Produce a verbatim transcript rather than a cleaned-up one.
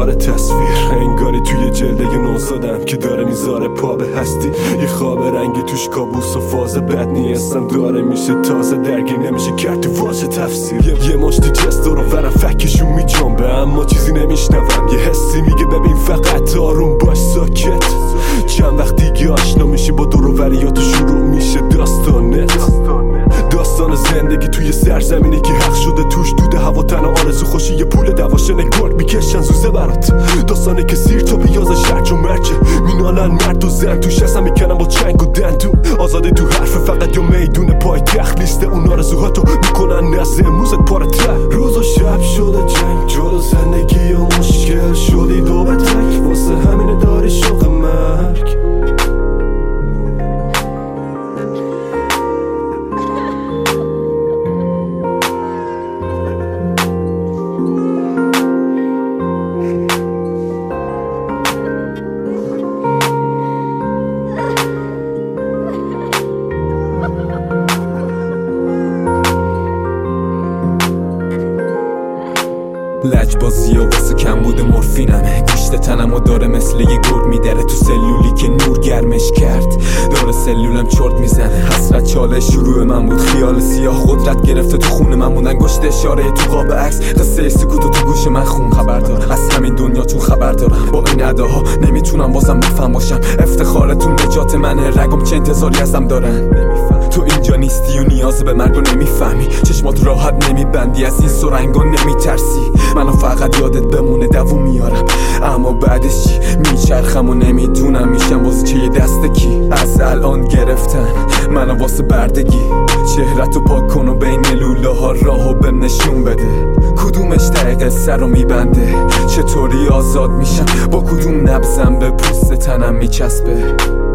داره تصویر انگاری توی جلده نوزادم که داره میذاره پا به هستی. یه خواب رنگی توش کابوس و فاز بد نیستم داره میشه تازه درگیر نمیشه کرد تو واژه تفسیر. یه, یه مشتی جست رو برم فکشون میجنبه اما چیزی نمیشنوم. یه حسی میگه ببین فقط آروم باش ساکت. چند وقت دیگه آشنا میشی با دور و بریات و شروع میشه داستانت. داستان زندگی توی سرزمینی که حق شده توش دوده هوا تنها آرزو خوشی یه پول دواشن گرگ میکشن زوزه برات. داستانه که سیر تا بیاز شرج و مرجه مینالن مرد و زن توش هستن میکنن با چنگ و دندون. آزاده تو حرف فقط یا میدون پای تخت لیسته اون آرزوهاتو میکنن نزد موزت پاره تر. روز و شب شده جنگ جلو زندگی و مشکل شدی دو به تک واسه همینه داری شوق مرگ. لجبازی و واسه کم بوده مورفینمه. گوشت تنمو داره مثل یه گرد میدره تو سلولی که نور گرمش کرد. داره سلولم چرت میزنه. حسرت چاله شروع من بود. خیال سیاه قدرت گرفته تو خون من بود. انگشت اشاره تو قاب عکس قصه سکوتو تو گوش من خون. خبر دارم از همین دنیا تو خبر دارم. با این اداها نمیتونم بازم بفهم باشم. افتخارتون نجات منه. رگم چه انتظاری ازم دارن. تو اینجا نیستی و نیاز به مرگ رو نمیفهمی. چشمات راحت نمیبندی از این سرنگا نمیترسی. منو فقط یادت بمونه دووم میارم اما بعدش چی؟ میچرخم و نمیدونم میشم باز چه دست کی. از الان گرفتن منو واسه بردگی. چهرتو پاک کن و بین لوله ها راهو بهم نشون بده. کدومش ته قصه رو میبنده؟ چطوری آزاد میشم؟ با کدوم نبزم به پوست تنم میچسبه؟